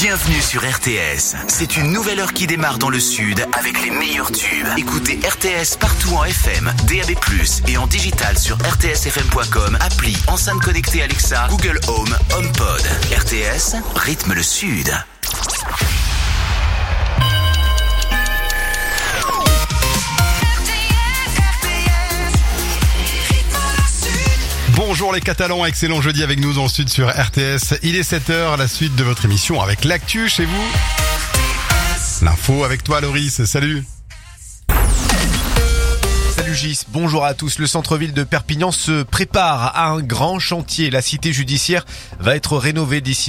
Bienvenue sur RTS. C'est une nouvelle heure qui démarre dans le sud avec les meilleurs tubes. Écoutez RTS partout en FM, DAB+, et en digital sur rtsfm.com, appli, enceinte connectée Alexa, Google Home, HomePod. RTS, rythme le sud. Bonjour les Catalans, excellent jeudi avec nous dans le sud sur RTS. Il est 7h, la suite de votre émission avec l'actu chez vous. L'info avec toi Loris, salut. Salut Gis, bonjour à tous. Le centre-ville de Perpignan se prépare à un grand chantier. La cité judiciaire va être rénovée d'ici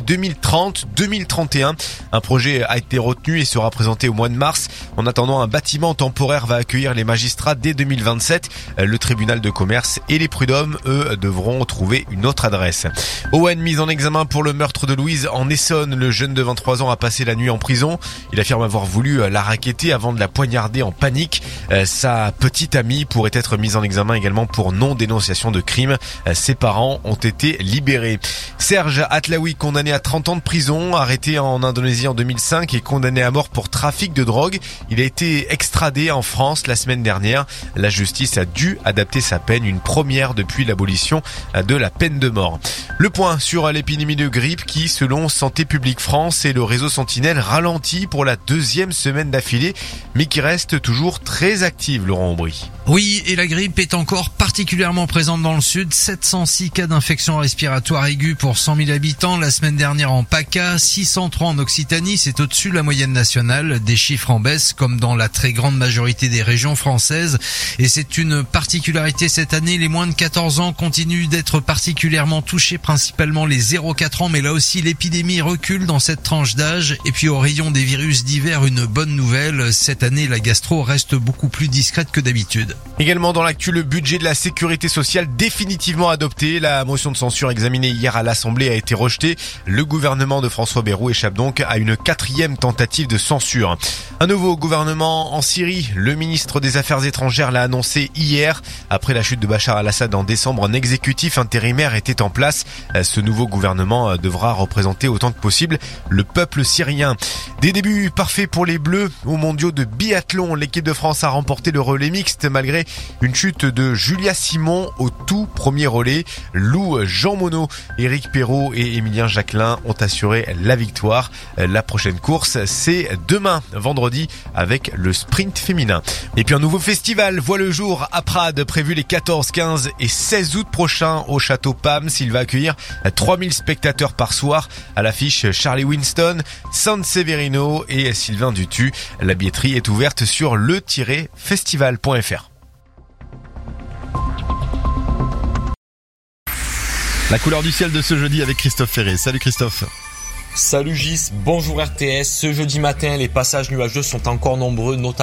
2030-2031. Un projet a été retenu et sera présenté au mois de mars. En attendant, un bâtiment temporaire va accueillir les magistrats dès 2027. Le tribunal de commerce et les prud'hommes, eux, devront trouver une autre adresse. Owen, mis en examen pour le meurtre de Louise en Essonne. Le jeune de 23 ans a passé la nuit en prison. Il affirme avoir voulu la racketter avant de la poignarder en panique. Sa petite amie pourrait être mise en examen également pour non-dénonciation de crime. Ses parents ont été libérés. Serge Atlaoui, condamné à 30 ans de prison, arrêté en Indonésie en 2005 et condamné à mort pour trafic de drogue. Il a été extradé en France la semaine dernière. La justice a dû adapter sa peine, une première depuis l'abolition de la peine de mort. Le point sur l'épidémie de grippe qui, selon Santé publique France et le réseau Sentinelle, ralentit pour la deuxième semaine d'affilée, mais qui reste toujours très active, Laurent Aubry. Oui, et la grippe est encore particulièrement présente dans le sud. 706 cas d'infection respiratoire aiguë pour 100 000 habitants. La semaine dernière en PACA, 603 en Occitanie. C'est au-dessus de la moyenne nationale. Des chiffres en baisse comme dans la très grande majorité des régions françaises. Et c'est une particularité cette année. Les moins de 14 ans continuent d'être particulièrement touchés, principalement les 0-4 ans. Mais là aussi, l'épidémie recule dans cette tranche d'âge. Et puis au rayon des virus d'hiver, une bonne nouvelle. Cette année, la gastro reste beaucoup plus discrète que d'habitude. Également dans l'actu, le budget de la sécurité sociale définitivement adopté. La motion de censure examinée hier à l'Assemblée a été rejetée. Le gouvernement de François Bayrou échappe donc à une 4e tentative de censure. Un nouveau gouvernement en Syrie. Le ministre des Affaires étrangères l'a annoncé hier. Après la chute de Bachar al-Assad en décembre, un exécutif intérimaire était en place. Ce nouveau gouvernement devra représenter autant que possible le peuple syrien. Des débuts parfaits pour les Bleus aux mondiaux de biathlon. L'équipe de France a remporté le relais mixte malgré une chute de Julia Simon au tout premier relais. Lou Jean Monod, Éric Perrault et Émilien Jacquelin ont assuré la victoire. La prochaine course, c'est demain, vendredi, avec le sprint féminin. Et puis un nouveau festival voit le jour à Prades, prévu les 14, 15 et 16 août prochains au château Pams. Il va accueillir 3000 spectateurs par soir. À l'affiche, Charlie Winston, San Severino et Sylvain Dutu. La billetterie est ouverte sur le-festival.fr. La couleur du ciel de ce jeudi avec Christophe Ferré. Salut Christophe. Salut Gis, bonjour RTS. Ce jeudi matin, les passages nuageux sont encore nombreux, notamment